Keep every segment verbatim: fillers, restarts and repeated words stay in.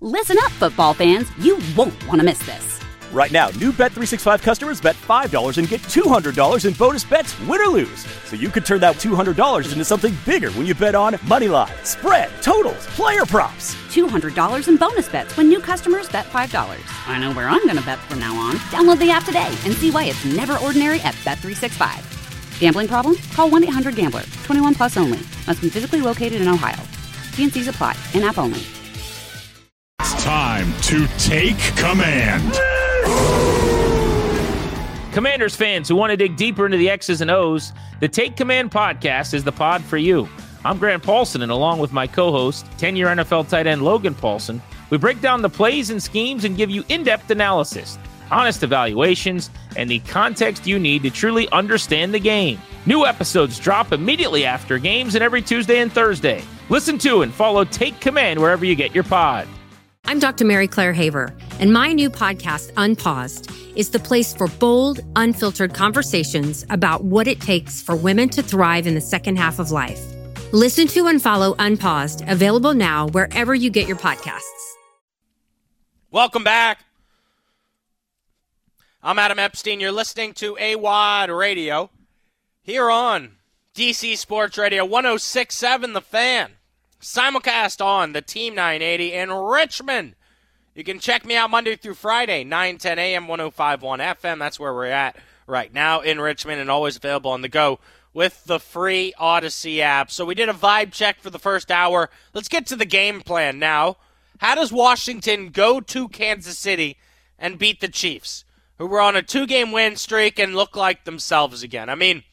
Listen up, football fans. You won't want to miss this. Right now, new Bet three sixty-five customers bet five dollars and get two hundred dollars in bonus bets, win or lose. So you could turn that two hundred dollars into something bigger when you bet on money line, spread, totals, player props. two hundred dollars in bonus bets when new customers bet five dollars. I know where I'm going to bet from now on. Download the app today and see why it's never ordinary at Bet three sixty-five. Gambling problem? Call one eight hundred gambler. twenty-one plus only. Must be physically located in Ohio. T and C's apply. In-app only. It's time to take command. Commanders fans who want to dig deeper into the X's and O's, the Take Command podcast is the pod for you. I'm Grant Paulson, and along with my co-host, ten-year N F L tight end Logan Paulson, we break down the plays and schemes and give you in-depth analysis, honest evaluations, and the context you need to truly understand the game. New episodes drop immediately after games and every Tuesday and Thursday. Listen to and follow Take Command wherever you get your pod. I'm Doctor Mary Claire Haver, and my new podcast, Unpaused, is the place for bold, unfiltered conversations about what it takes for women to thrive in the second half of life. Listen to and follow Unpaused, available now wherever you get your podcasts. Welcome back. I'm Adam Epstein. You're listening to A W O D Radio here on D C Sports Radio one oh six point seven The Fan. Simulcast on the Team nine eighty in Richmond. You can check me out Monday through Friday, nine ten a.m., one oh five point one F M. That's where we're at right now in Richmond and always available on the go with the free Odyssey app. So we did a vibe check for the first hour. Let's get to the game plan now. How does Washington go to Kansas City and beat the Chiefs, who were on a two-game win streak and look like themselves again? I mean,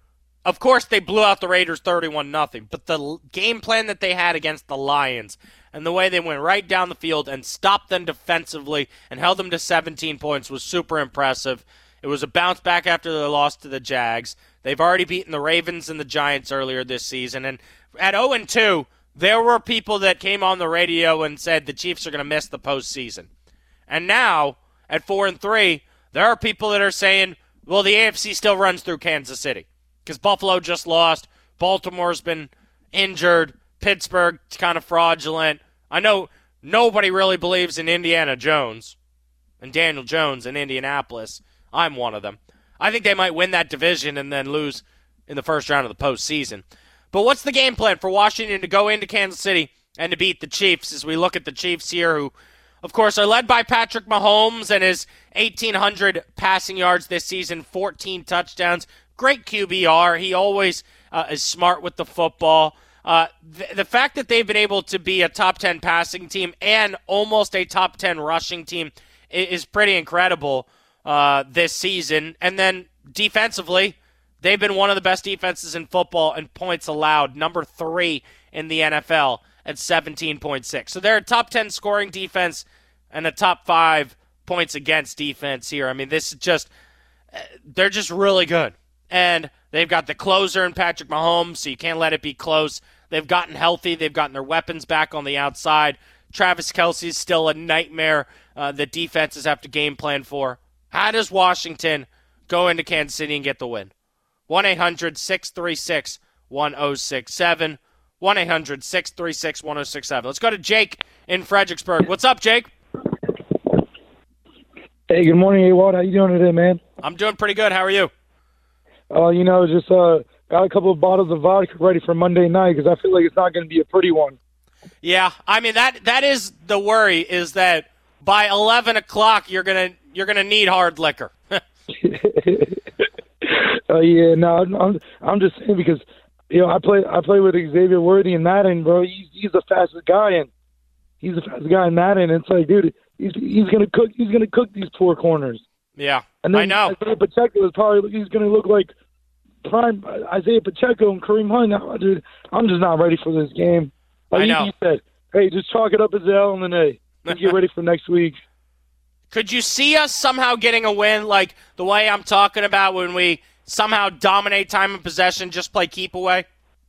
of course, they blew out the Raiders thirty-one nothing, but the game plan that they had against the Lions and the way they went right down the field and stopped them defensively and held them to seventeen points was super impressive. It was a bounce back after their loss to the Jags. They've already beaten the Ravens and the Giants earlier this season. And at oh and two, there were people that came on the radio and said the Chiefs are going to miss the postseason. And now, at four and three, there are people that are saying, well, the A F C still runs through Kansas City. Because Buffalo just lost, Baltimore's been injured, Pittsburgh's kind of fraudulent. I know nobody really believes in Indiana Jones and Daniel Jones in Indianapolis. I'm one of them. I think they might win that division and then lose in the first round of the postseason. But what's the game plan for Washington to go into Kansas City and to beat the Chiefs as we look at the Chiefs here, who, of course, are led by Patrick Mahomes and his eighteen hundred passing yards this season, fourteen touchdowns. Great Q B R. He always uh, is smart with the football. Uh, th- the fact that they've been able to be a top ten passing team and almost a top ten rushing team is, is pretty incredible uh, this season. And then defensively, they've been one of the best defenses in football in points allowed, number three in the N F L at seventeen point six. So they're a top ten scoring defense and a top five points against defense here. I mean, this is just – they're just really good. And they've got the closer in Patrick Mahomes, so you can't let it be close. They've gotten healthy. They've gotten their weapons back on the outside. Travis Kelce is still a nightmare uh, that defenses have to game plan for. How does Washington go into Kansas City and get the win? one eight hundred six three six one oh six seven. one eight hundred six three six one oh six seven. Let's go to Jake in Fredericksburg. What's up, Jake? Hey, good morning, A W O D. How you doing today, man? I'm doing pretty good. How are you? Uh, you know, just uh, got a couple of bottles of vodka ready for Monday night because I feel like it's not going to be a pretty one. Yeah, I mean that that is the worry, is that by eleven o'clock you're gonna you're gonna need hard liquor. uh, yeah, no, I'm, I'm I'm just saying because you know I play I play with Xavier Worthy in Madden, bro. He's he's the fastest guy and he's the fastest guy in Madden. And it's like, dude, he's he's gonna cook he's gonna cook these four corners. Yeah, and then I know. Isaiah Pacheco is probably he's gonna look like prime Isaiah Pacheco and Kareem Hunt. Now, dude, I'm just not ready for this game. Like I know. You said, hey, just chalk it up as an L and an A. And get ready for next week. Could you see us somehow getting a win like the way I'm talking about when we somehow dominate time of possession, just play keep away?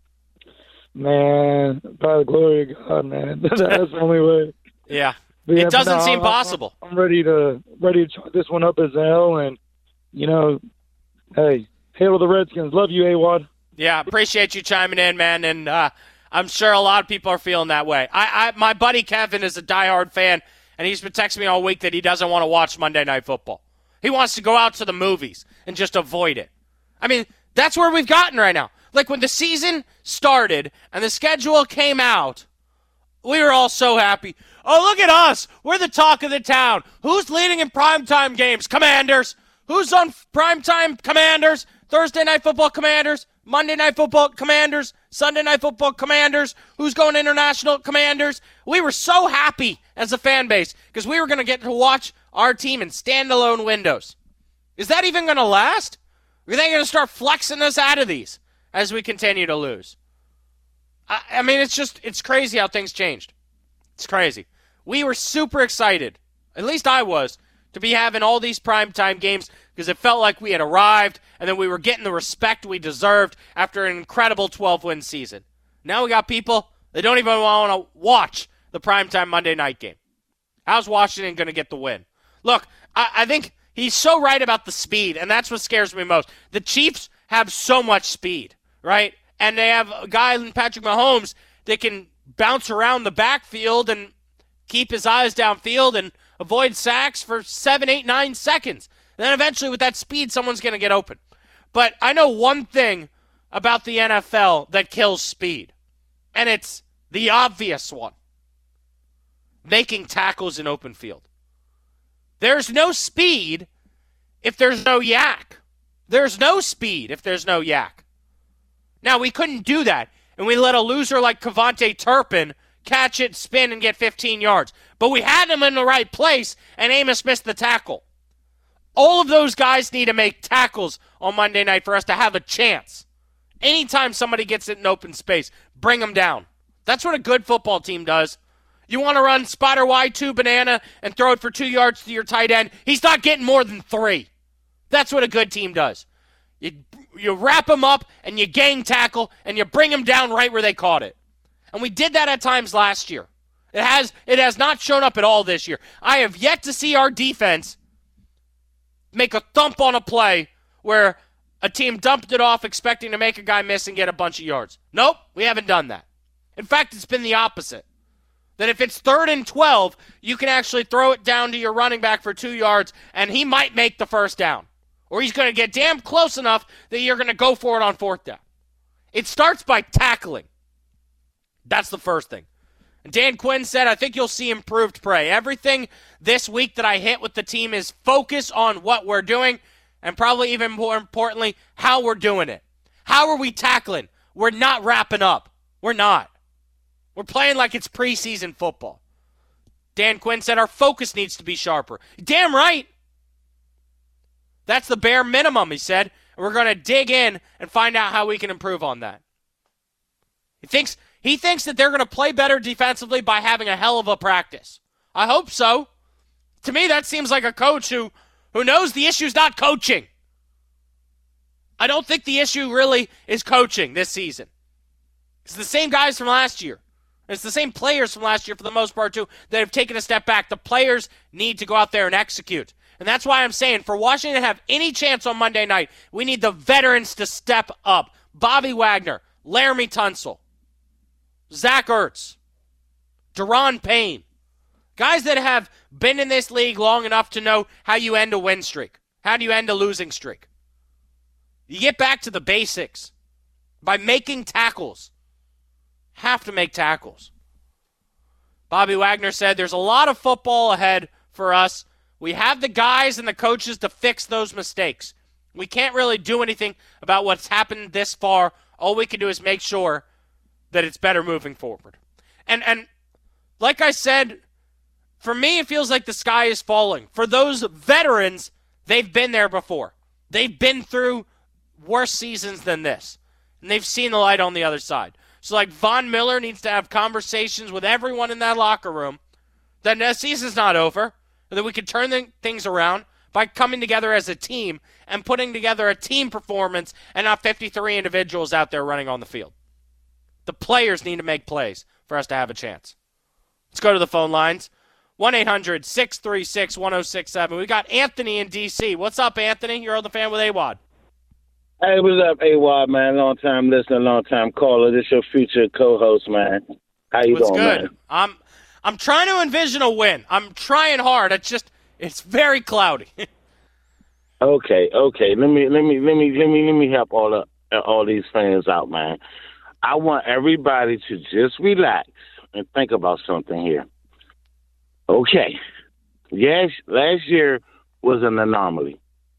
Man, by the glory of God, man. That's the only way. Yeah. But yeah, it doesn't no, seem I'm, possible. I'm ready to ready to chalk this one up as an L, and, you know, hey, hail to the Redskins. Love you, A W O D. Yeah, appreciate you chiming in, man. And uh, I'm sure a lot of people are feeling that way. I, I my buddy Kevin is a diehard fan, and he's been texting me all week that he doesn't want to watch Monday Night Football. He wants to go out to the movies and just avoid it. I mean, that's where we've gotten right now. Like when the season started and the schedule came out, we were all so happy. Oh, look at us. We're the talk of the town. Who's leading in primetime games? Commanders. Who's on primetime? Commanders. Thursday Night Football? Commanders. Monday Night Football? Commanders. Sunday Night Football? Commanders. Who's going international? Commanders. We were so happy as a fan base because we were going to get to watch our team in standalone windows. Is that even going to last? Or are they going to start flexing us out of these as we continue to lose? I, I mean, it's just, it's crazy how things changed. It's crazy. We were super excited, at least I was, to be having all these primetime games because it felt like we had arrived and then we were getting the respect we deserved after an incredible twelve-win season. Now we got people that don't even want to watch the primetime Monday night game. How's Washington going to get the win? Look, I, I think he's so right about the speed, and that's what scares me most. The Chiefs have so much speed, right? And they have a guy in Patrick Mahomes that can bounce around the backfield and keep his eyes downfield and avoid sacks for seven, eight, nine seconds. And then eventually with that speed, someone's going to get open. But I know one thing about the N F L that kills speed, and it's the obvious one. Making tackles in open field. There's no speed if there's no yak. There's no speed if there's no yak. Now, we couldn't do that, and we let a loser like Kevontae Turpin catch it, spin, and get fifteen yards. But we had him in the right place, and Amos missed the tackle. All of those guys need to make tackles on Monday night for us to have a chance. Anytime somebody gets it in open space, bring them down. That's what a good football team does. You want to run spotter wide two banana and throw it for two yards to your tight end, he's not getting more than three. That's what a good team does. You, you wrap them up, and you gang tackle, and you bring them down right where they caught it. And we did that at times last year. It has it has not shown up at all this year. I have yet to see our defense make a thump on a play where a team dumped it off expecting to make a guy miss and get a bunch of yards. Nope, we haven't done that. In fact, it's been the opposite. That if it's third and twelve, you can actually throw it down to your running back for two yards, and he might make the first down. Or he's going to get damn close enough that you're going to go for it on fourth down. It starts by tackling. That's the first thing. And Dan Quinn said, I think you'll see improved play. Everything this week that I hit with the team is focus on what we're doing, and probably even more importantly, how we're doing it. How are we tackling? We're not wrapping up. We're not. We're playing like it's preseason football. Dan Quinn said our focus needs to be sharper. Damn right. That's the bare minimum, he said. And we're going to dig in and find out how we can improve on that. He thinks he thinks that they're going to play better defensively by having a hell of a practice. I hope so. To me, that seems like a coach who, who knows the issue's not coaching. I don't think the issue really is coaching this season. It's the same guys from last year. It's the same players from last year for the most part, too, that have taken a step back. The players need to go out there and execute. And that's why I'm saying for Washington to have any chance on Monday night, we need the veterans to step up. Bobby Wagner, Laramie Tunsil, Zach Ertz, Daron Payne. Guys that have been in this league long enough to know how you end a win streak. How do you end a losing streak? You get back to the basics by making tackles. Have to make tackles. Bobby Wagner said there's a lot of football ahead for us. We have the guys and the coaches to fix those mistakes. We can't really do anything about what's happened this far. All we can do is make sure that it's better moving forward. And and like I said, for me it feels like the sky is falling. For those veterans, they've been there before. They've been through worse seasons than this. And they've seen the light on the other side. So like Von Miller needs to have conversations with everyone in that locker room that the season's not over, and that we can turn the things around by coming together as a team and putting together a team performance and not fifty-three individuals out there running on the field. The players need to make plays for us to have a chance. Let's go to the phone lines. one eight hundred six three six one oh six seven. We got Anthony in D C. What's up, Anthony? You're on the Fan with A W O D. Hey, what's up, A Y, man? Long time listener, long time caller. This your future co-host, man. How you What's doing, good? man? I'm I'm trying to envision a win. I'm trying hard. It's just it's very cloudy. Okay, okay. Let me let me let me let me let me help all the all these fans out, man. I want everybody to just relax and think about something here. Okay. Yes, last year was an anomaly.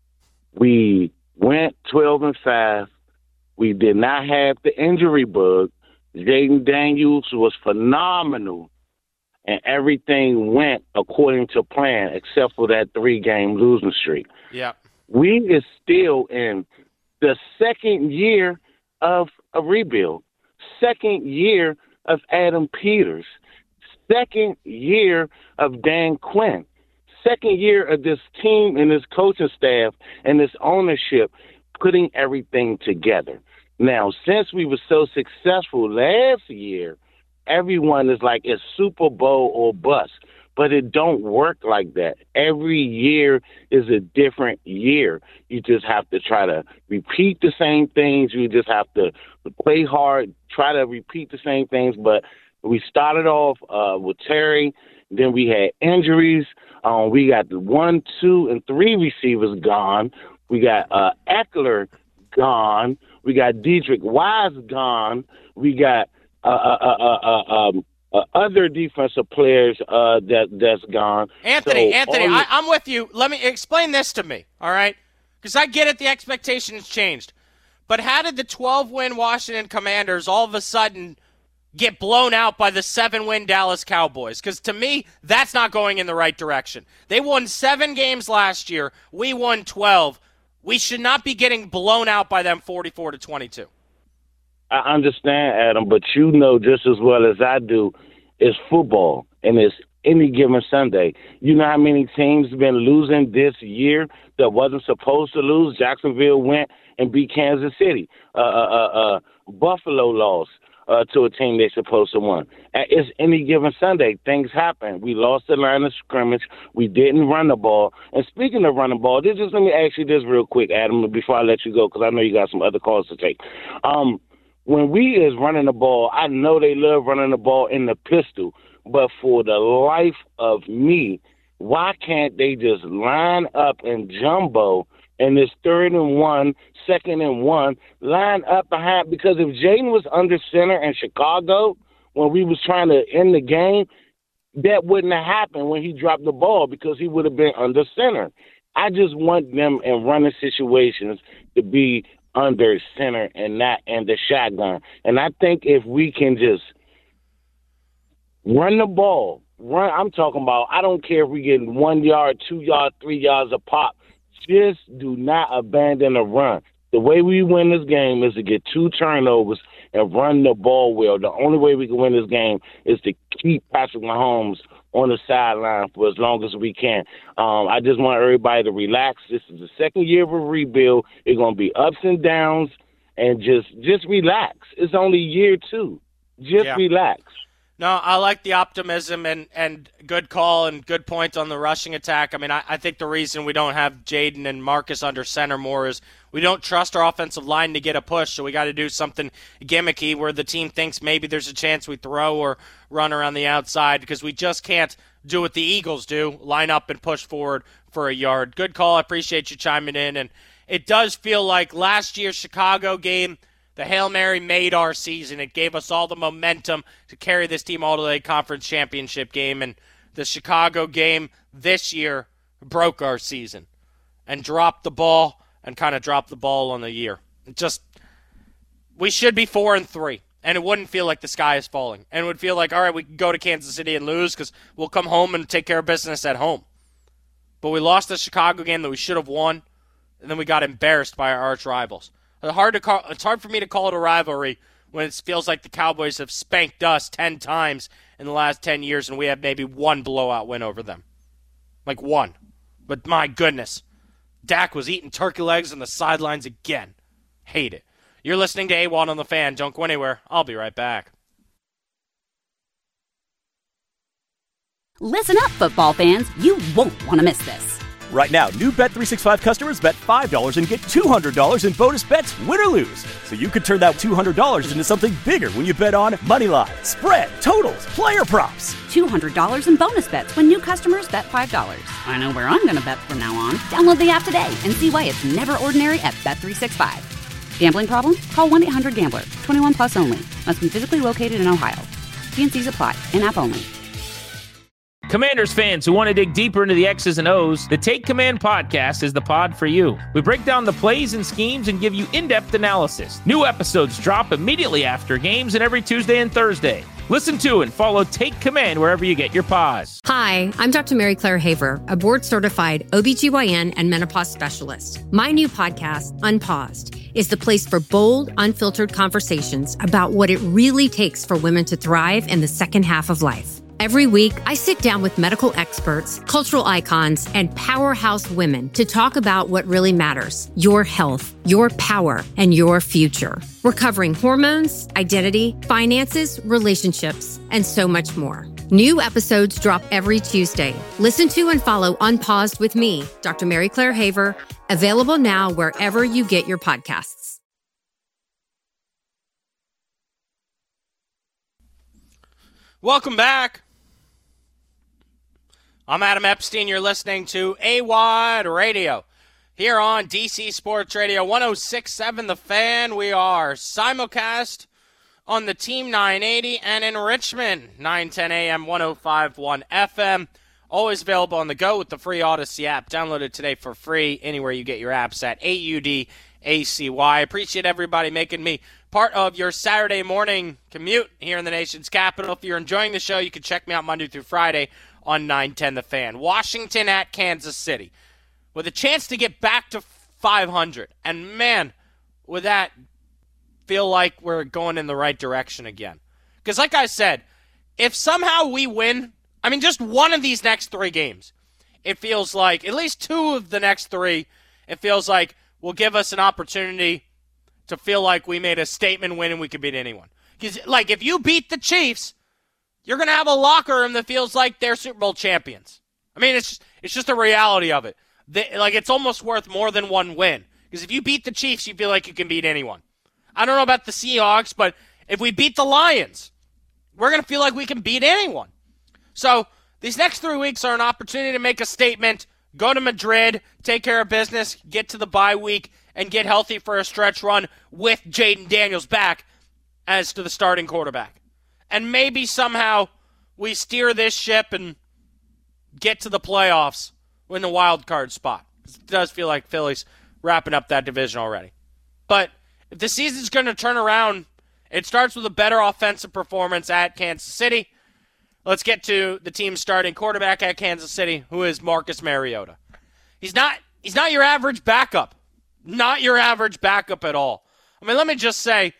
We went twelve and five. We did not have the injury bug. Jaden Daniels was phenomenal, and everything went according to plan except for that three-game losing streak. Yeah. We is still in the second year of a rebuild, second year of Adam Peters, second year of Dan Quinn, second year of this team and this coaching staff and this ownership putting everything together. Now, since we were so successful last year, everyone is like, it's Super Bowl or bust. But it don't work like that. Every year is a different year. You just have to try to repeat the same things. You just have to play hard, try to repeat the same things. But we started off uh, with Terry. Then we had injuries. Um, we got the one, two, and three receivers gone. We got uh, Eckler gone. We got Dedrick Wise gone. We got uh, uh, uh, uh, um, uh, other defensive players uh, that that's gone. Anthony, so Anthony, the- I, I'm with you. Let me explain this to me, all right? Because I get it, the expectations changed. But how did the twelve-win Washington Commanders all of a sudden get blown out by the seven-win Dallas Cowboys? Because to me, that's not going in the right direction. They won seven games last year. We won twelve. We should not be getting blown out by them forty-four to twenty-two. I understand, Adam, but you know just as well as I do, it's football, and it's any given Sunday. You know how many teams have been losing this year that wasn't supposed to lose? Jacksonville went and beat Kansas City. Uh, uh, uh, uh, Buffalo lost uh, to a team they're supposed to win. Uh, It's any given Sunday. Things happen. We lost the line of scrimmage. We didn't run the ball. And speaking of running the ball, this just let me ask you this real quick, Adam, before I let you go, because I know you got some other calls to take. Um, when we is running the ball, I know they love running the ball in the pistol, but for the life of me, why can't they just line up in jumbo and this third and one, second and one, line up behind? Because if Jaden was under center in Chicago when we was trying to end the game, that wouldn't have happened when he dropped the ball because he would have been under center. I just want them in running situations to be under center and not in the shotgun. And I think if we can just run the ball, run, I'm talking about, I don't care if we get one yard, two yard, three yards a pop. Just do not abandon the run. The way we win this game is to get two turnovers and run the ball well. The only way we can win this game is to keep Patrick Mahomes on the sideline for as long as we can. Um, I just want everybody to relax. This is the second year of a rebuild. It's going to be ups and downs, and just just relax. It's only year two. Just Yeah. relax. No, I like the optimism and, and good call and good point on the rushing attack. I mean, I, I think the reason we don't have Jaden and Marcus under center more is we don't trust our offensive line to get a push, so we got to do something gimmicky where the team thinks maybe there's a chance we throw or run around the outside because we just can't do what the Eagles do, line up and push forward for a yard. Good call. I appreciate you chiming in. And it does feel like last year's Chicago game, the Hail Mary made our season. It gave us all the momentum to carry this team all to the conference championship game. And the Chicago game this year broke our season and dropped the ball and kind of dropped the ball on the year. It just, we should be four and three, and it wouldn't feel like the sky is falling. And it would feel like, all right, we can go to Kansas City and lose because we'll come home and take care of business at home. But we lost the Chicago game that we should have won, and then we got embarrassed by our arch rivals. It's hard to call, it's hard for me to call it a rivalry when it feels like the Cowboys have spanked us ten times in the last ten years and we have maybe one blowout win over them. Like one. But my goodness, Dak was eating turkey legs on the sidelines again. Hate it. You're listening to A W O D on the Fan. Don't go anywhere. I'll be right back. Listen up, football fans. You won't want to miss this. Right now, new Bet three sixty-five customers bet five dollars and get two hundred dollars in bonus bets, win or lose. So you could turn that two hundred dollars into something bigger when you bet on Moneyline, spread, totals, player props. two hundred dollars in bonus bets when new customers bet five dollars. I know where I'm going to bet from now on. Download the app today and see why it's never ordinary at Bet three sixty-five. Gambling problem? Call one eight hundred gambler. twenty-one plus only. Must be physically located in Ohio. T and C's apply. In-app only. Commanders fans who want to dig deeper into the X's and O's, the Take Command podcast is the pod for you. We break down the plays and schemes and give you in-depth analysis. New episodes drop immediately after games and every Tuesday and Thursday. Listen to and follow Take Command wherever you get your pods. Hi, I'm Doctor Mary Claire Haver, a board-certified O B G Y N and menopause specialist. My new podcast, Unpaused, is the place for bold, unfiltered conversations about what it really takes for women to thrive in the second half of life. Every week, I sit down with medical experts, cultural icons, and powerhouse women to talk about what really matters: your health, your power, and your future. We're covering hormones, identity, finances, relationships, and so much more. New episodes drop every Tuesday. Listen to and follow Unpaused with me, Doctor Mary Claire Haver, available now wherever you get your podcasts. Welcome back. I'm Adam Epstein. You're listening to A W A D Radio here on D C Sports Radio one oh six point seven The Fan. We are simulcast on the Team nine eighty and in Richmond, nine ten a.m., one oh five point one F M. Always available on the go with the free Odyssey app. Download it today for free anywhere you get your apps at A U D A C Y. Appreciate everybody making me part of your Saturday morning commute here in the nation's capital. If you're enjoying the show, you can check me out Monday through Friday on nine ten The Fan. Washington at Kansas City with a chance to get back to five hundred. And, man, would that feel like we're going in the right direction again. Because, like I said, if somehow we win, I mean, just one of these next three games, it feels like, at least two of the next three, it feels like will give us an opportunity to feel like we made a statement win and we could beat anyone. Because, like, if you beat the Chiefs, you're going to have a locker room that feels like they're Super Bowl champions. I mean, it's it's just the reality of it. They, like, it's almost worth more than one win. Because if you beat the Chiefs, you feel like you can beat anyone. I don't know about the Seahawks, but if we beat the Lions, we're going to feel like we can beat anyone. So these next three weeks are an opportunity to make a statement, go to Madrid, take care of business, get to the bye week, and get healthy for a stretch run with Jaden Daniels back as to the starting quarterback. And maybe somehow we steer this ship and get to the playoffs in the wild card spot. It does feel like Philly's wrapping up that division already. But if the season's going to turn around, it starts with a better offensive performance at Kansas City. Let's get to the team's starting quarterback at Kansas City, who is Marcus Mariota. He's not he's not your average backup. Not your average backup at all. I mean, let me just say,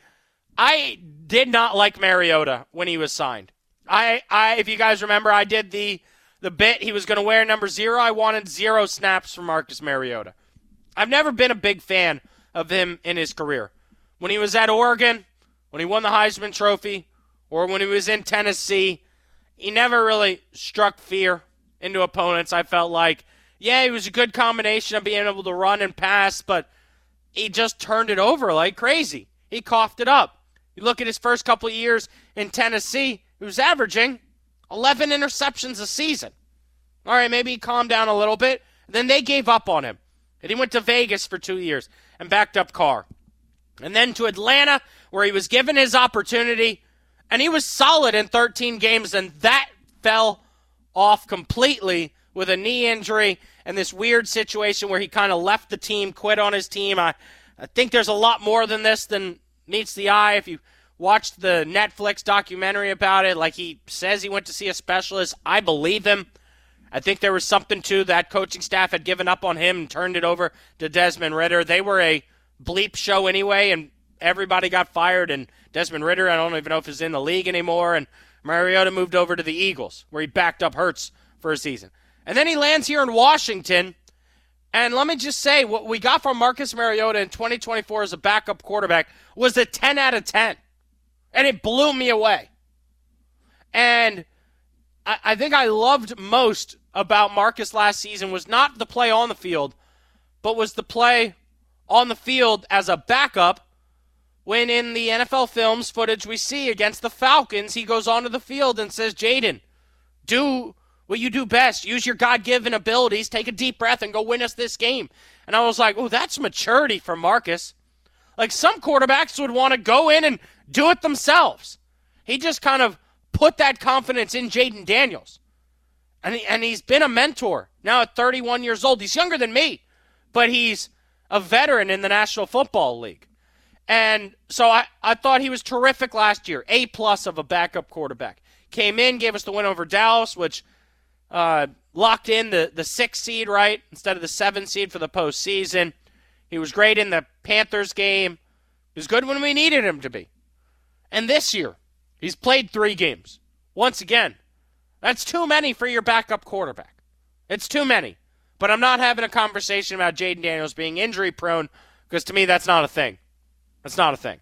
I did not like Mariota when he was signed. I, I if you guys remember, I did the the bit he was going to wear number zero. I wanted zero snaps from Marcus Mariota. I've never been a big fan of him in his career. When he was at Oregon, when he won the Heisman Trophy, or when he was in Tennessee, he never really struck fear into opponents. I felt like, yeah, he was a good combination of being able to run and pass, but he just turned it over like crazy. He coughed it up. You look at his first couple of years in Tennessee, he was averaging eleven interceptions a season. All right, maybe he calmed down a little bit. Then they gave up on him. And he went to Vegas for two years and backed up Carr. And then to Atlanta, where he was given his opportunity, and he was solid in thirteen games, and that fell off completely with a knee injury and this weird situation where he kind of left the team, quit on his team. I, I think there's a lot more than this than meets the eye. If you watched the Netflix documentary about it, like he says he went to see a specialist, I believe him. I think there was something to that coaching staff had given up on him and turned it over to Desmond Ridder. They were a bleep show anyway, and everybody got fired, and Desmond Ridder, I don't even know if he's in the league anymore, and Mariota moved over to the Eagles, where he backed up Hurts for a season. And then he lands here in Washington, and let me just say, what we got from Marcus Mariota in twenty twenty-four as a backup quarterback was a ten out of ten, and it blew me away. And I, I think I loved most about Marcus last season was not the play on the field, but was the play on the field as a backup when in the N F L films footage we see against the Falcons, he goes onto the field and says, Jaden, do what you do best. Use your God-given abilities, take a deep breath, and go win us this game. And I was like, oh, that's maturity from Marcus. Like some quarterbacks would want to go in and do it themselves. He just kind of put that confidence in Jaden Daniels. And, he, and he's been a mentor now at thirty-one years old. He's younger than me, but he's a veteran in the National Football League. And so I, I thought he was terrific last year. A-plus of a backup quarterback. Came in, gave us the win over Dallas, which uh, locked in the, the sixth seed, right, instead of the seventh seed for the postseason. He was great in the Panthers game. He was good when we needed him to be. And this year, he's played three games. Once again, that's too many for your backup quarterback. It's too many. But I'm not having a conversation about Jaden Daniels being injury-prone because to me that's not a thing. That's not a thing.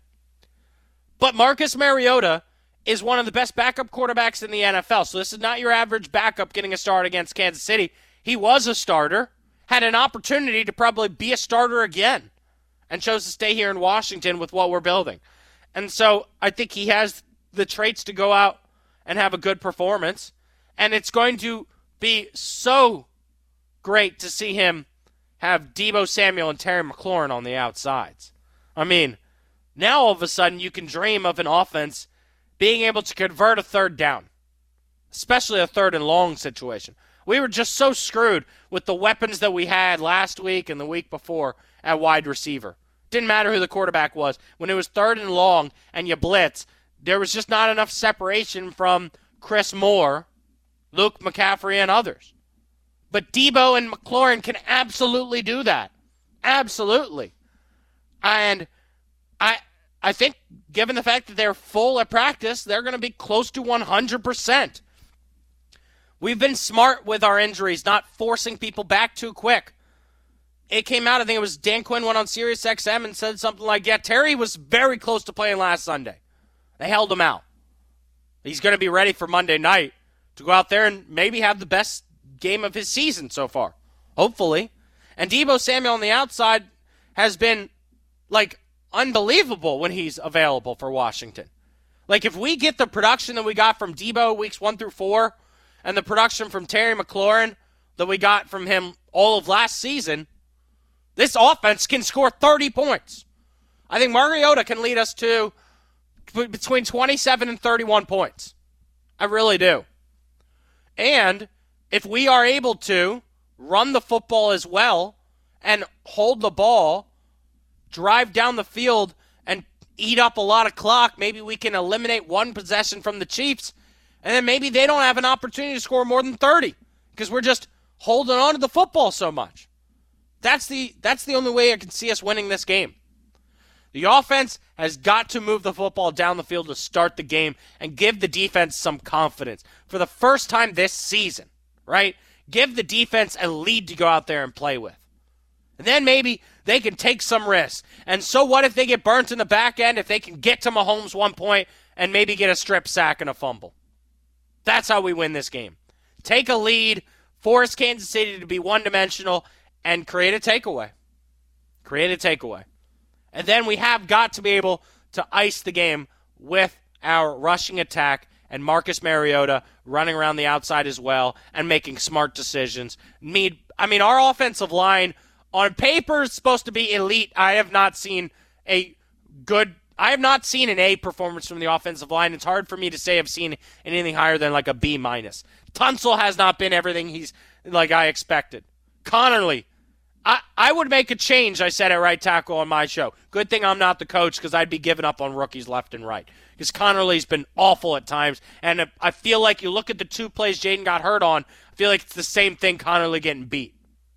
But Marcus Mariota is one of the best backup quarterbacks in the N F L. So this is not your average backup getting a start against Kansas City. He was a starter, had an opportunity to probably be a starter again, and chose to stay here in Washington with what we're building. And so I think he has the traits to go out and have a good performance. And it's going to be so great to see him have Deebo Samuel and Terry McLaurin on the outsides. I mean, now all of a sudden you can dream of an offense being able to convert a third down, especially a third and long situation. We were just so screwed with the weapons that we had last week and the week before at wide receiver. Didn't matter who the quarterback was. When it was third and long and you blitz, there was just not enough separation from Chris Moore, Luke McCaffrey, and others. But Deebo and McLaurin can absolutely do that. Absolutely. And I I think, given the fact that they're full at practice, they're going to be close to one hundred percent. We've been smart with our injuries, not forcing people back too quick. It came out, I think it was Dan Quinn went on Sirius X M and said something like, yeah, Terry was very close to playing last Sunday. They held him out. He's going to be ready for Monday night to go out there and maybe have the best game of his season so far. Hopefully. And Deebo Samuel on the outside has been, like, unbelievable when he's available for Washington. Like, if we get the production that we got from Deebo weeks one through four and the production from Terry McLaurin that we got from him all of last season, this offense can score thirty points. I think Mariota can lead us to between twenty-seven and thirty-one points. I really do. And if we are able to run the football as well and hold the ball, drive down the field, and eat up a lot of clock, maybe we can eliminate one possession from the Chiefs, and then maybe they don't have an opportunity to score more than thirty because we're just holding on to the football so much. That's the that's the only way I can see us winning this game. The offense has got to move the football down the field to start the game and give the defense some confidence. For the first time this season, right? Give the defense a lead to go out there and play with. And then maybe they can take some risks. And so what if they get burnt in the back end, if they can get to Mahomes one point and maybe get a strip sack and a fumble? That's how we win this game. Take a lead, force Kansas City to be one-dimensional, and create a takeaway. Create a takeaway. And then we have got to be able to ice the game with our rushing attack and Marcus Mariota running around the outside as well and making smart decisions. Need, I mean, our offensive line on paper is supposed to be elite. I have not seen a good, I have not seen an A performance from the offensive line. It's hard for me to say I've seen anything higher than like a B minus. Tunsil has not been everything he's like I expected. Connerly, I, I would make a change, I said at right tackle on my show. Good thing I'm not the coach because I'd be giving up on rookies left and right. Because Connerly's been awful at times. And I feel like you look at the two plays Jaden got hurt on, I feel like it's the same thing, Connerly getting beat.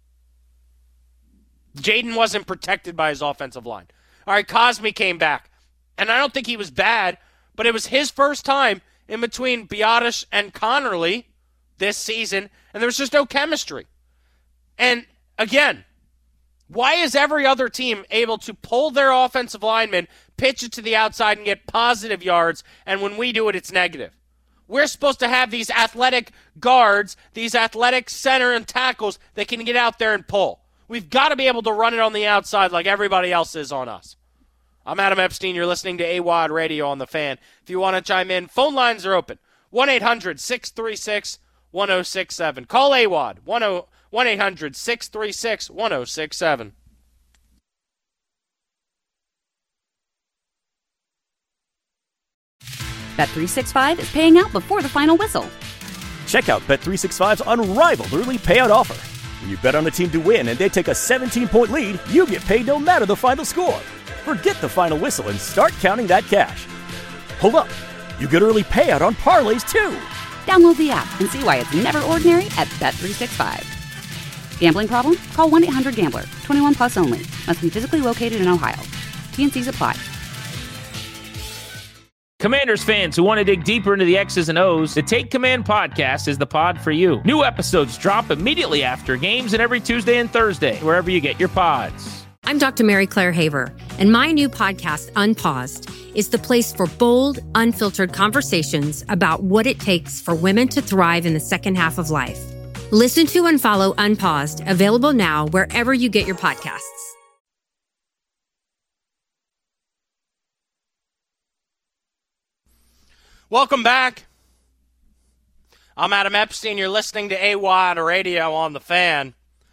Jaden wasn't protected by his offensive line. All right, Cosme came back. And I don't think he was bad, but it was his first time in between Biadasz and Connerly this season, and there was just no chemistry. And, again, why is every other team able to pull their offensive lineman, pitch it to the outside, and get positive yards, and when we do it, it's negative? We're supposed to have these athletic guards, these athletic center and tackles that can get out there and pull. We've got to be able to run it on the outside like everybody else is on us. I'm Adam Epstein. You're listening to A W O D Radio on The Fan. If you want to chime in, phone lines are open. one eight hundred six three six one oh six seven. Call A W O D. one eight hundred six three six one oh six seven. Bet three sixty-five is paying out before the final whistle. Check out Bet three sixty-five's unrivaled early payout offer. When you bet on a team to win and they take a seventeen-point lead, you get paid no matter the final score. Forget the final whistle and start counting that cash. Hold up. You get early payout on parlays, too. Download the app and see why it's never ordinary at Bet three sixty-five. Gambling problem? Call one eight hundred gambler. twenty-one plus only. Must be physically located in Ohio. T N Cs apply. Commanders fans who want to dig deeper into the X's and O's, the Take Command podcast is the pod for you. New episodes drop immediately after games and every Tuesday and Thursday, wherever you get your pods. I'm Doctor Mary Claire Haver, and my new podcast, Unpaused, is the place for bold, unfiltered conversations about what it takes for women to thrive in the second half of life. Listen to and follow Unpaused, available now wherever you get your podcasts. Welcome back. I'm Adam Epstein. You're listening to A W O D Radio on The Fan.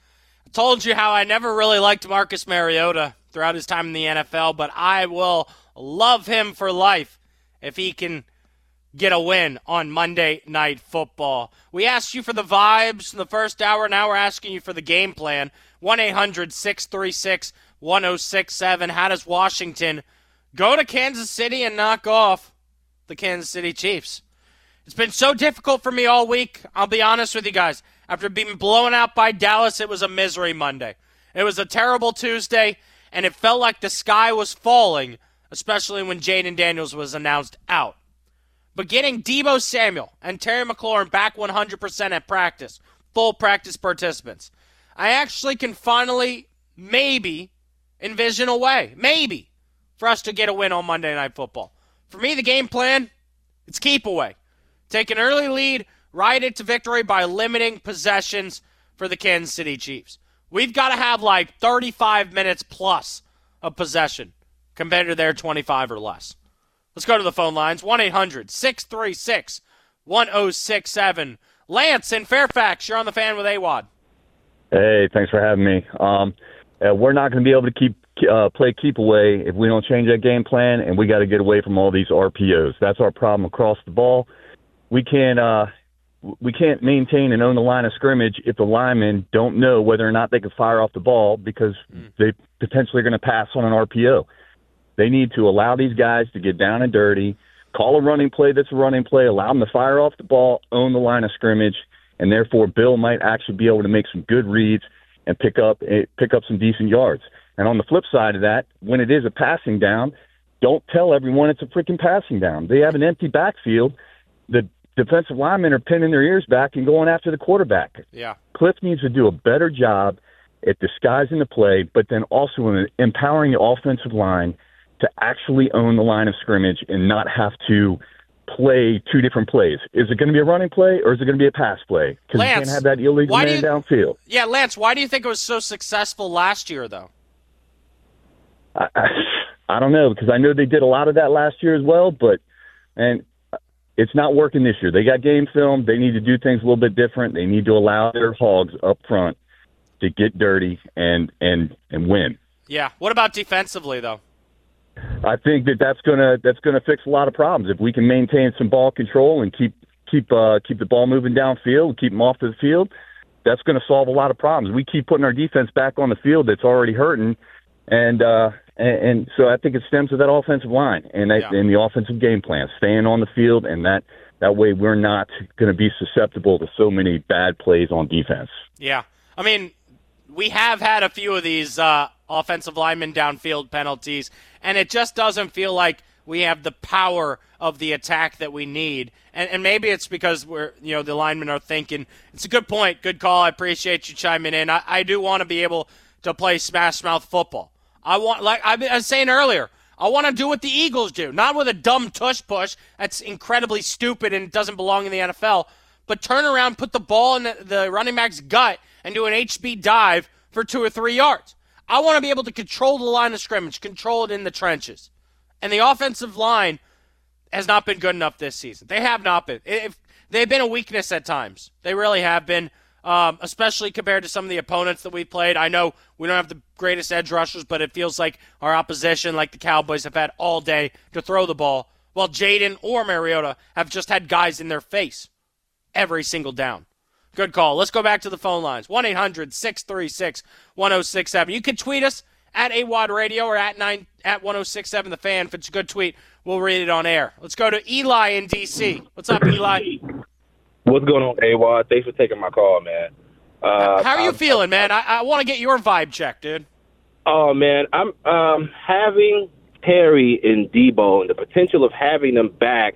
I told you how I never really liked Marcus Mariota throughout his time in the N F L, but I will love him for life if he can get a win on Monday Night Football. We asked you for the vibes in the first hour. Now we're asking you for the game plan. one eight hundred six three six one oh six seven. How does Washington go to Kansas City and knock off the Kansas City Chiefs? It's been so difficult for me all week. I'll be honest with you guys. After being blown out by Dallas, it was a misery Monday. It was a terrible Tuesday, and it felt like the sky was falling, especially when Jaden Daniels was announced out. But getting Deebo Samuel and Terry McLaurin back one hundred percent at practice, full practice participants, I actually can finally, maybe, envision a way, maybe, for us to get a win on Monday Night Football. For me, the game plan, it's keep away. Take an early lead, ride it to victory by limiting possessions for the Kansas City Chiefs. We've got to have like thirty-five minutes plus of possession compared to their twenty-five or less. Let's go to the phone lines. one eight hundred six three six one oh six seven. Lance in Fairfax, you're on The Fan with A W O D. Hey, thanks for having me. Um, uh, we're not going to be able to keep uh, play keep away if we don't change that game plan, and we got to get away from all these R P Os. That's our problem across the ball. We can't uh, we can't maintain and own the line of scrimmage if the linemen don't know whether or not they can fire off the ball because mm. they potentially are going to pass on an R P O. They need to allow these guys to get down and dirty, call a running play that's a running play, allow them to fire off the ball, own the line of scrimmage, and therefore Bill might actually be able to make some good reads and pick up pick up some decent yards. And on the flip side of that, when it is a passing down, don't tell everyone it's a freaking passing down. They have an empty backfield. The defensive linemen are pinning their ears back and going after the quarterback. Yeah. Cliff needs to do a better job at disguising the play, but then also in empowering the offensive line to actually own the line of scrimmage and not have to play two different plays. Is it going to be a running play or is it going to be a pass play? Because you can't have that illegal man you, downfield. Yeah, Lance, why do you think it was so successful last year, though? I, I, I don't know, because I know they did a lot of that last year as well, but and it's not working this year. They got game film. They need to do things a little bit different. They need to allow their hogs up front to get dirty and and, and win. Yeah. What about defensively, though? I think that that's gonna that's gonna fix a lot of problems if we can maintain some ball control and keep keep uh, keep the ball moving downfield, keep them off the field. That's going to solve a lot of problems. We keep putting our defense back on the field that's already hurting, and uh, and, and so I think it stems to that offensive line and that, yeah. and the offensive game plan, staying on the field, and that that way we're not going to be susceptible to so many bad plays on defense. Yeah, I mean, we have had a few of these uh, offensive linemen downfield penalties, and it just doesn't feel like we have the power of the attack that we need. And, and maybe it's because we're, you know, the linemen are thinking, it's a good point, good call, I appreciate you chiming in. I, I do want to be able to play smash mouth football. I want, like I was saying earlier, I want to do what the Eagles do, not with a dumb tush push that's incredibly stupid and doesn't belong in the N F L, but turn around, put the ball in the, the running back's gut, and do an H-B dive for two or three yards. I want to be able to control the line of scrimmage, control it in the trenches. And the offensive line has not been good enough this season. They have not been. If, they've been a weakness at times. They really have been, um, especially compared to some of the opponents that we played. I know we don't have the greatest edge rushers, but it feels like our opposition, like the Cowboys, have had all day to throw the ball, while Jaden or Mariota have just had guys in their face every single down. Good call. Let's go back to the phone lines. one eight hundred six three six one oh six seven. You can tweet us at A W O D Radio or at nine at one oh six seven The Fan. If it's a good tweet, we'll read it on air. Let's go to Eli in D C. What's up, Eli? What's going on, A W O D? Thanks for taking my call, man. Uh, How are you I'm, feeling, man? I, I want to get your vibe check, dude. Oh, man. I'm um, having Terry and Debo and the potential of having them back.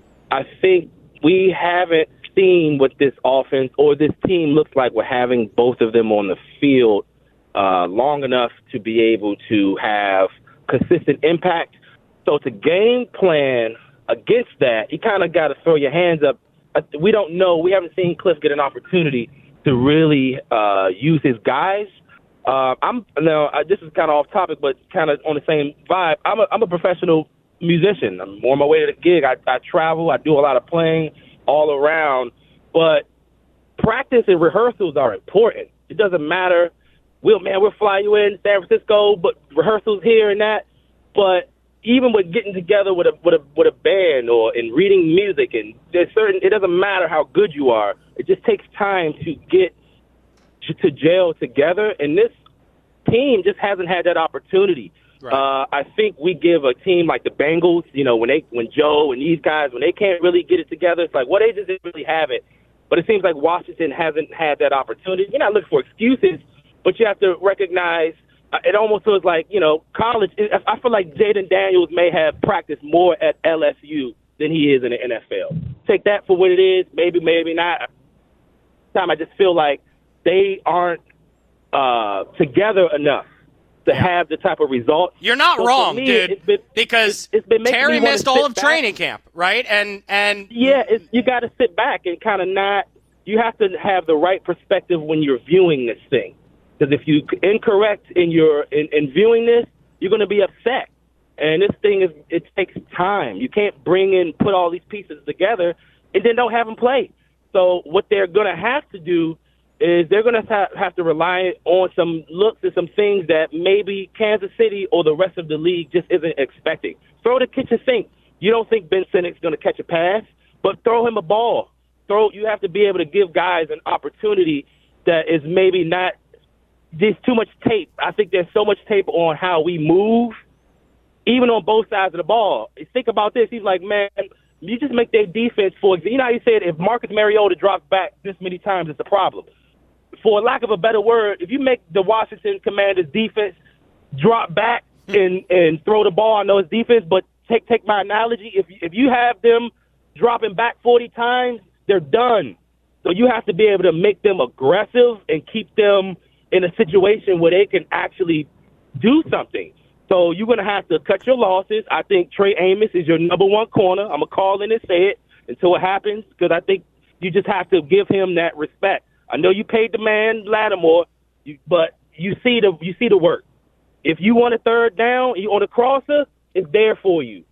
I think we haven't seen what this offense or this team looks like with having both of them on the field uh, long enough to be able to have consistent impact. So to game plan against that, you kind of got to throw your hands up. We don't know. We haven't seen Cliff get an opportunity to really uh, use his guys. Uh, I'm now. I, this is kind of off topic, but kind of on the same vibe. I'm a, I'm a professional musician. I'm on my way to the gig. I, I travel. I do a lot of playing all around. But practice and rehearsals are important. It doesn't matter. We'll man, we'll fly you in San Francisco, but rehearsals here and that. But even with getting together with a with a with a band or in reading music, and there's certain, it doesn't matter how good you are. It just takes time to get to, to gel together, and this team just hasn't had that opportunity. Right. Uh, I think we give a team like the Bengals, you know, when they when Joe and these guys, when they can't really get it together, it's like, well, they just didn't really have it. But it seems like Washington hasn't had that opportunity. You're not looking for excuses, but you have to recognize. It almost feels like, you know, college. I feel like Jaden Daniels may have practiced more at L S U than he is in the N F L. Take that for what it is. Maybe, maybe not. Time I just feel like they aren't uh, together enough to have the type of results. You're not so wrong, me, dude. It's been, because it's, it's been Terry missed all of back. training camp, right? And and yeah, it's, you got to sit back and kind of not. You have to have the right perspective when you're viewing this thing. Because if you incorrect in your in, in viewing this, you're going to be upset. And this thing is it takes time. You can't bring in put all these pieces together and then don't have them play. So what they're going to have to do is they're going to ha- have to rely on some looks and some things that maybe Kansas City or the rest of the league just isn't expecting. Throw the kitchen sink. You don't think Ben Sinnot's going to catch a pass, but throw him a ball. Throw. You have to be able to give guys an opportunity that is maybe not. There's too much tape. I think there's so much tape on how we move, even on both sides of the ball. Think about this. He's like, man, you just make their defense for – you know how you said if Marcus Mariota drops back this many times, it's a problem. For lack of a better word, if you make the Washington Commanders defense drop back and, and throw the ball, I know it's defense, but take take my analogy. If, if you have them dropping back forty times, they're done. So you have to be able to make them aggressive and keep them – in a situation where they can actually do something. So you're going to have to cut your losses. I think Trey Amos is your number one corner. I'm going to call in and say it until it happens because I think you just have to give him that respect. I know you paid the man Lattimore, but you see the you see the work. If you want a third down, you on a crosser, it's there for you.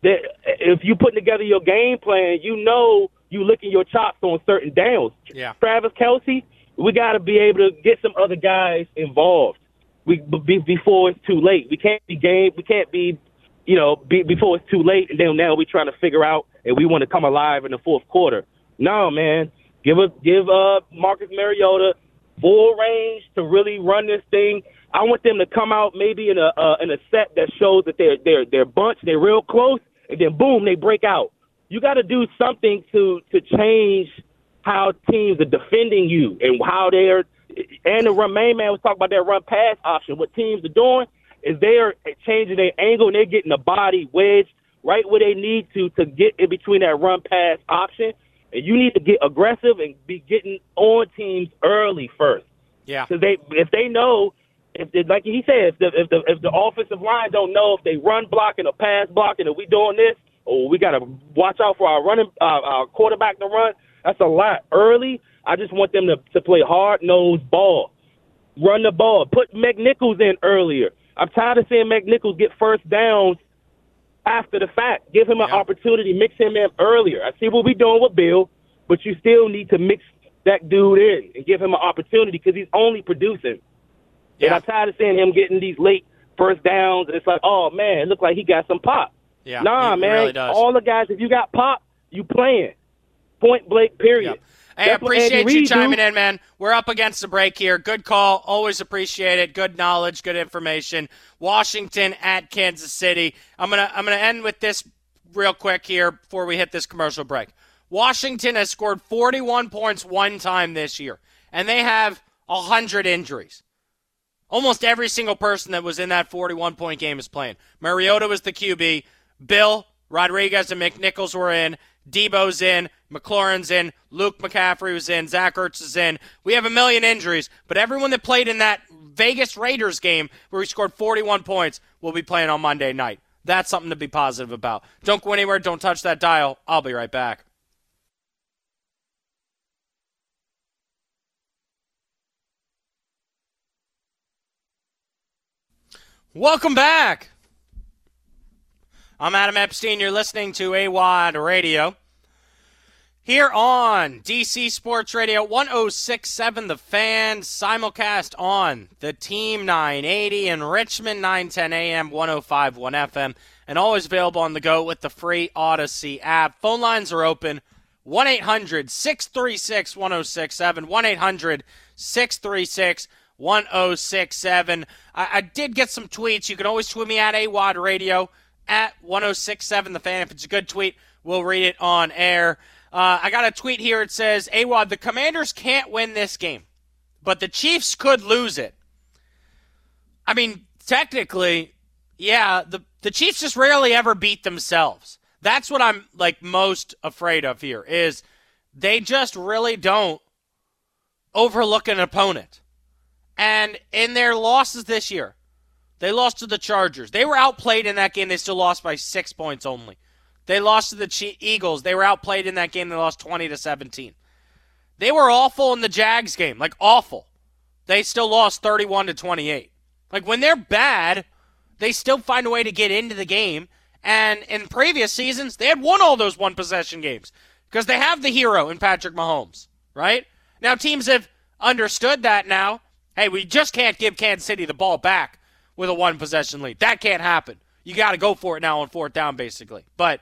If you're putting together your game plan, you know you licking your chops on certain downs. Yeah. Travis Kelce, we got to be able to get some other guys involved. We be, before it's too late. We can't be game. We can't be, you know, be, before it's too late. And then now we're trying to figure out and we want to come alive in the fourth quarter. No, man. Give us, give uh Marcus Mariota full range to really run this thing. I want them to come out maybe in a uh, in a set that shows that they're they're they're bunch, they're real close, and then boom, they break out. You got to do something to to change how teams are defending you and how they're – and the run main man was talking about that run-pass option. What teams are doing is they're changing their angle and they're getting the body wedged right where they need to to get in between that run-pass option. And you need to get aggressive and be getting on teams early first. Yeah. Because they, if they know if they, like he said, if the if the if the offensive line don't know if they run blocking or pass blocking, if we doing this, or we got to watch out for our running uh, our quarterback to run. That's a lot early. I just want them to to play hard nosed ball, run the ball, put McNichols in earlier. I'm tired of seeing McNichols get first downs after the fact. Give him an yeah. opportunity, mix him in earlier. I see what we're doing with Bill, but you still need to mix that dude in and give him an opportunity because he's only producing. Yeah. And I'm tired of seeing him getting these late first downs, and it's like, oh, man, it looks like he got some pop. Yeah, nah, man, really does. All the guys, if you got pop, you playing. Point blank, period. Yep. Hey, I appreciate you chiming do. in, man. We're up against the break here. Good call. Always appreciate it. Good knowledge, good information. Washington at Kansas City. I'm gonna I'm gonna end with this real quick here before we hit this commercial break. Washington has scored forty-one points one time this year, and they have one hundred injuries. Almost every single person that was in that forty-one-point game is playing. Mariota was the Q B. Bill, Rodriguez, and McNichols were in. Debo's in. McLaurin's in. Luke McCaffrey was in. Zach Ertz is in. We have a million injuries, but everyone that played in that Vegas Raiders game where we scored forty-one points will be playing on Monday night. That's something to be positive about. Don't go anywhere. Don't touch that dial. I'll be right back. Welcome back. I'm Adam Epstein. You're listening to A W O D Radio. Here on D C Sports Radio, one oh six point seven The Fan, simulcast on the Team nine eighty in Richmond, nine ten A M, one oh five point one F M, and always available on the go with the free Odyssey app. Phone lines are open, one eight hundred, six three six, one oh six seven, one eight hundred, six three six, one oh six seven. I, I did get some tweets. You can always tweet me at A W O D Radio, at one oh six point seven The Fan. If it's a good tweet, we'll read it on air. Uh, I got a tweet here. It says, A W O D, the Commanders can't win this game, but the Chiefs could lose it. I mean, technically, yeah, the, the Chiefs just rarely ever beat themselves. That's what I'm, like, most afraid of here, is they just really don't overlook an opponent. And in their losses this year, they lost to the Chargers. They were outplayed in that game. They still lost by six points only. They lost to the che- Eagles. They were outplayed in that game. They lost twenty to seventeen. They were awful in the Jags game, like awful. They still lost thirty-one to twenty-eight. Like when they're bad, they still find a way to get into the game. And in previous seasons, they had won all those one-possession games because they have the hero in Patrick Mahomes, right? Now teams have understood that now. Hey, we just can't give Kansas City the ball back with a one-possession lead. That can't happen. You got to go for it now on fourth down, basically. But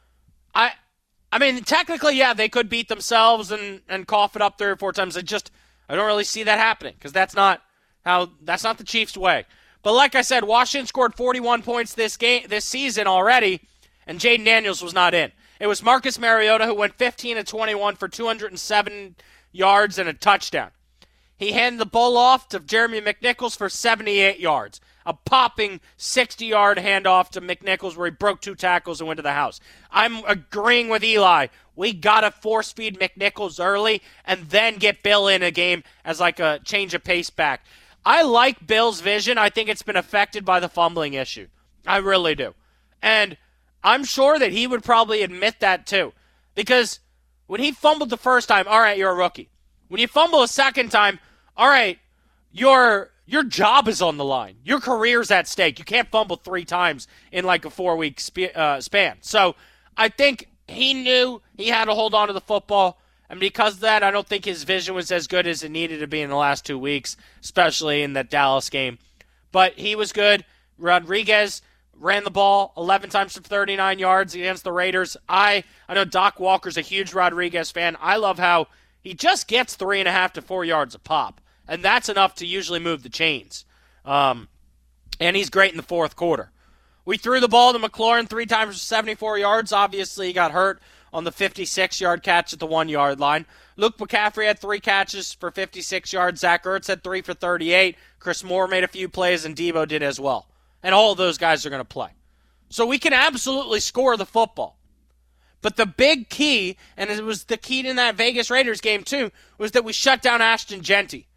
I I mean, technically, yeah, they could beat themselves and, and cough it up three or four times. I just, I don't really see that happening because that's not how, that's not the Chiefs' way. But like I said, Washington scored forty-one points this game, this season already, and Jaden Daniels was not in. It was Marcus Mariota who went fifteen of twenty-one for two hundred seven yards and a touchdown. He handed the ball off to Jeremy McNichols for seventy-eight yards. A popping sixty-yard handoff to McNichols where he broke two tackles and went to the house. I'm agreeing with Eli. We got to force-feed McNichols early and then get Bill in a game as like a change of pace back. I like Bill's vision. I think it's been affected by the fumbling issue. I really do. And I'm sure that he would probably admit that too. Because when he fumbled the first time, all right, you're a rookie. When you fumble a second time, all right, you're... Your job is on the line. Your career's at stake. You can't fumble three times in like a four-week sp- uh, span. So I think he knew he had to hold on to the football. And because of that, I don't think his vision was as good as it needed to be in the last two weeks, especially in that Dallas game. But he was good. Rodriguez ran the ball eleven times for thirty-nine yards against the Raiders. I, I know Doc Walker's a huge Rodriguez fan. I love how he just gets three and a half to four yards a pop. And that's enough to usually move the chains. Um, and he's great in the fourth quarter. We threw the ball to McLaurin three times for seventy-four yards. Obviously, he got hurt on the fifty-six-yard catch at the one-yard line. Luke McCaffrey had three catches for fifty-six yards. Zach Ertz had three for thirty-eight. Chris Moore made a few plays, and Debo did as well. And all of those guys are going to play. So we can absolutely score the football. But the big key, and it was the key in that Vegas Raiders game too, was that we shut down Ashton Genty.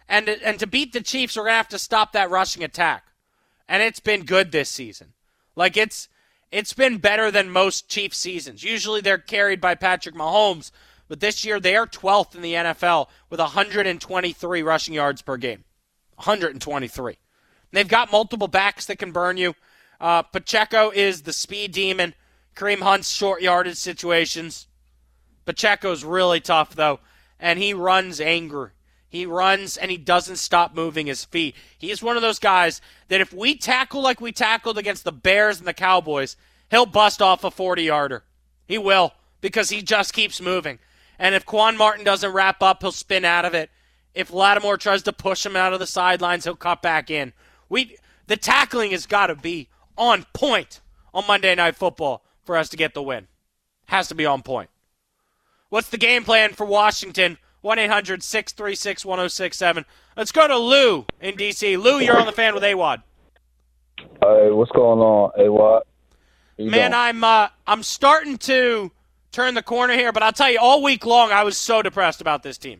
And, and to beat the Chiefs, we're going to have to stop that rushing attack. And it's been good this season. Like, it's it's been better than most Chiefs seasons. Usually they're carried by Patrick Mahomes, but this year they are twelfth in the N F L with one hundred twenty-three rushing yards per game. one hundred twenty-three. They've got multiple backs that can burn you. Uh, Pacheco is the speed demon. Kareem Hunt's short yardage situations. Pacheco's really tough, though, and he runs angry. He runs and he doesn't stop moving his feet. He is one of those guys that if we tackle like we tackled against the Bears and the Cowboys, he'll bust off a forty-yarder. He will, because he just keeps moving. And if Quan Martin doesn't wrap up, he'll spin out of it. If Lattimore tries to push him out of the sidelines, he'll cut back in. We The tackling has got to be on point on Monday Night Football for us to get the win. Has to be on point. What's the game plan for Washington? one eight hundred six three six one oh six seven. Let's go to Lou in D C. Lou, you're on the Fan with A W O D. Hey, what's going on, A W O D? Man, doing? I'm uh, I'm starting to turn the corner here, but I'll tell you, all week long I was so depressed about this team.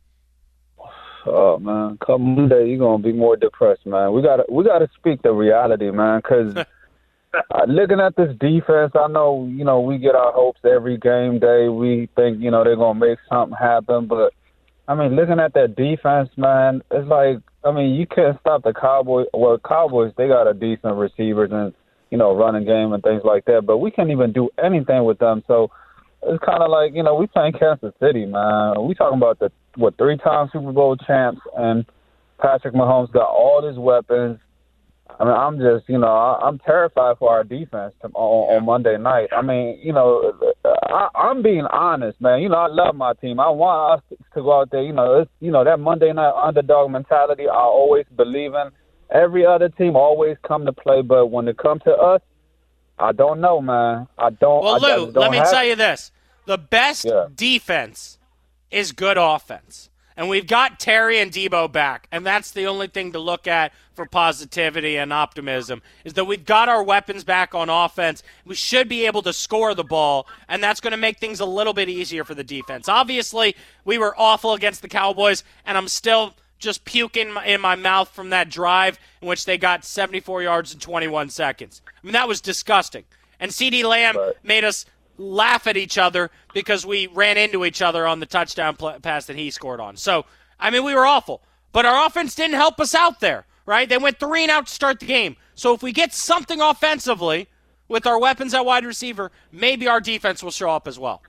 Oh man, come Monday you're gonna be more depressed, man. We gotta we gotta speak the reality, man, because uh, looking at this defense, I know you know we get our hopes every game day. We think you know they're gonna make something happen, but I mean, looking at that defense, man, it's like I mean you can't stop the Cowboys. Well, Cowboys they got a decent receivers and you know running game and things like that, but we can't even do anything with them. So it's kind of like you know we playing Kansas City, man. We talking about the what three-time Super Bowl champs, and Patrick Mahomes got all his weapons. I mean, I'm just, you know, I, I'm terrified for our defense to, on, on Monday night. I mean, you know, I, I'm being honest, man. You know, I love my team. I want us to go out there. You know, it's, you know that Monday night underdog mentality. I always believe in. Every other team always come to play, but when it comes to us, I don't know, man. I don't. Well, I Lou, don't let me have... tell you this: the best yeah. defense is good offense. And we've got Terry and Debo back, and that's the only thing to look at for positivity and optimism, is that we've got our weapons back on offense. We should be able to score the ball, and that's going to make things a little bit easier for the defense. Obviously, we were awful against the Cowboys, and I'm still just puking in my mouth from that drive in which they got seventy-four yards in twenty-one seconds. I mean, that was disgusting. And CeeDee Lamb right. made us laugh at each other because we ran into each other on the touchdown pl- pass that he scored on. So, I mean, we were awful. But our offense didn't help us out there, right? They went three and out to start the game. So if we get something offensively with our weapons at wide receiver, maybe our defense will show up as well.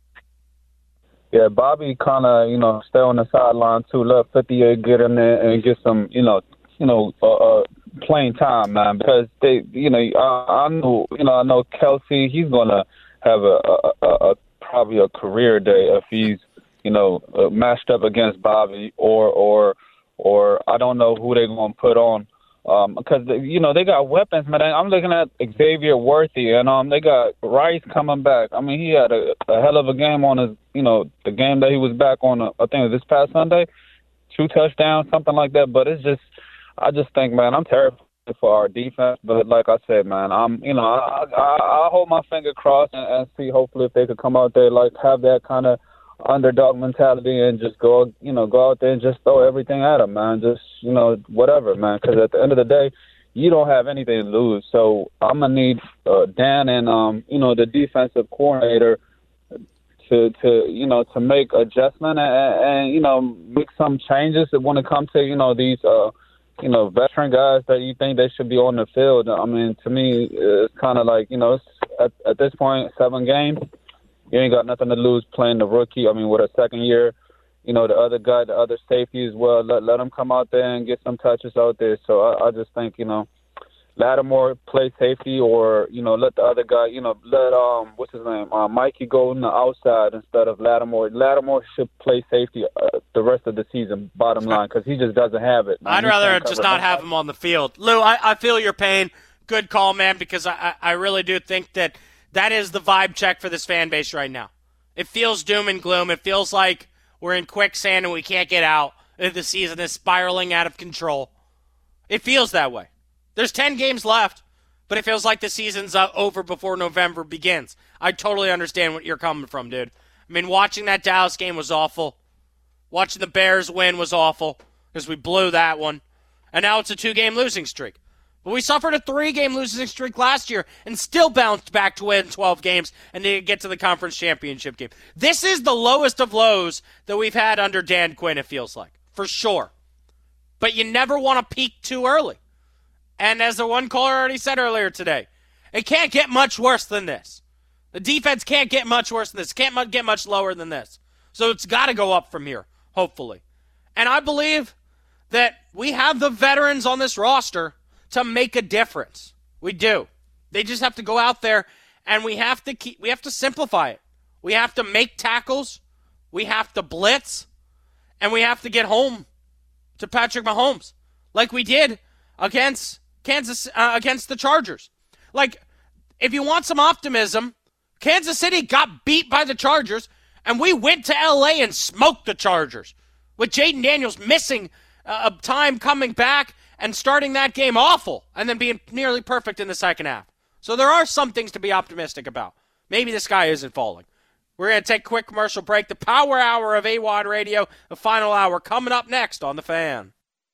Yeah, Bobby kind of, you know, stay on the sideline too. Let fifty-eight get in there and get some, you know, you know, uh, uh, playing time, man. Because they, you know, I, I know, you know, I know Kelsey. He's gonna have a, a, a probably a career day if he's, you know, uh, matched up against Bobby or or or I don't know who they're going to put on um, because, you know, they got weapons, man. I'm looking at Xavier Worthy, and um, they got Rice coming back. I mean, he had a, a hell of a game on his, you know, the game that he was back on, uh, I think it was this past Sunday, two touchdowns, something like that. But it's just, I just think, man, I'm terrified for our defense, but like I said, man, I'm, you know, I I, I hold my finger crossed and, and see hopefully if they could come out there, like have that kind of underdog mentality and just go, you know, go out there and just throw everything at them, man. Just, you know, whatever, man. Because at the end of the day, you don't have anything to lose. So I'm gonna need uh, Dan and um, you know, the defensive coordinator to to you know to make adjustment and, and you know make some changes when it comes to you know these. Uh, you know, veteran guys that you think they should be on the field. I mean, to me, it's kind of like, you know, it's, at, at this point, seven games, you ain't got nothing to lose playing the rookie. I mean, with a second year, you know, the other guy, the other safety as well, let, let him come out there and get some touches out there. So I, I just think, you know, Lattimore play safety or, you know, let the other guy, you know, let, um, what's his name, uh, Mikey go on the outside instead of Lattimore. Lattimore should play safety uh, the rest of the season, bottom line, because he just doesn't have it. Man. I'd rather just not have him on the field. Lou, I, I feel your pain. Good call, man, because I, I really do think that that is the vibe check for this fan base right now. It feels doom and gloom. It feels like we're in quicksand and we can't get out. The season is spiraling out of control. It feels that way. There's ten games left, but it feels like the season's uh, over before November begins. I totally understand what you're coming from, dude. I mean, watching that Dallas game was awful. Watching the Bears win was awful. because we blew that one. And now it's a two-game losing streak. But we suffered a three-game losing streak last year and still bounced back to win twelve games and to get to the conference championship game. This is the lowest of lows that we've had under Dan Quinn, it feels like, for sure. But you never want to peak too early. And as the one caller already said earlier today, it can't get much worse than this. The defense can't get much worse than this. Can't get much lower than this. So it's got to go up from here, hopefully. And I believe that we have the veterans on this roster to make a difference. We do. They just have to go out there, and we have to keep, we have to simplify it. We have to make tackles. We have to blitz. And we have to get home to Patrick Mahomes like we did against Kansas, uh, against the Chargers. Like, if you want some optimism, Kansas City got beat by the Chargers, and we went to L A and smoked the Chargers with Jaden Daniels missing uh, time coming back and starting that game awful and then being nearly perfect in the second half. So there are some things to be optimistic about. Maybe the sky isn't falling. We're going to take a quick commercial break. The Power Hour of A W O D Radio, the final hour, coming up next on The Fan.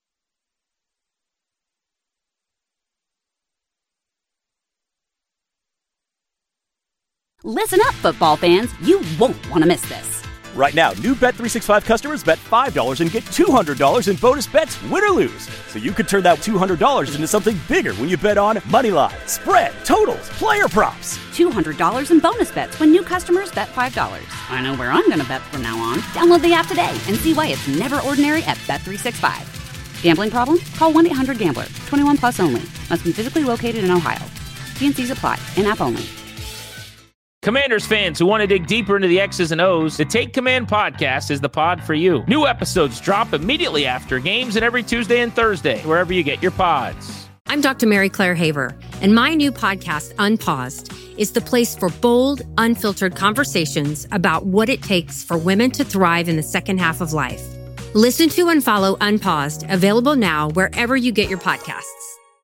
Listen up, football fans. You won't want to miss this. Right now, new Bet three sixty-five customers bet five dollars and get two hundred dollars in bonus bets, win or lose. So you could turn that two hundred dollars into something bigger when you bet on moneyline, spread, totals, player props. two hundred dollars in bonus bets when new customers bet five dollars. I know where I'm going to bet from now on. Download the app today and see why it's never ordinary at Bet three sixty-five. Gambling problem? Call one eight hundred gambler. twenty-one plus only. Must be physically located in Ohio. T and C's apply. In-app only. Commanders fans who want to dig deeper into the X's and O's, the Take Command podcast is the pod for you. New episodes drop immediately after games and every Tuesday and Thursday, wherever you get your pods. I'm Doctor Mary Claire Haver, and my new podcast, Unpaused, is the place for bold, unfiltered conversations about what it takes for women to thrive in the second half of life. Listen to and follow Unpaused, available now wherever you get your podcasts.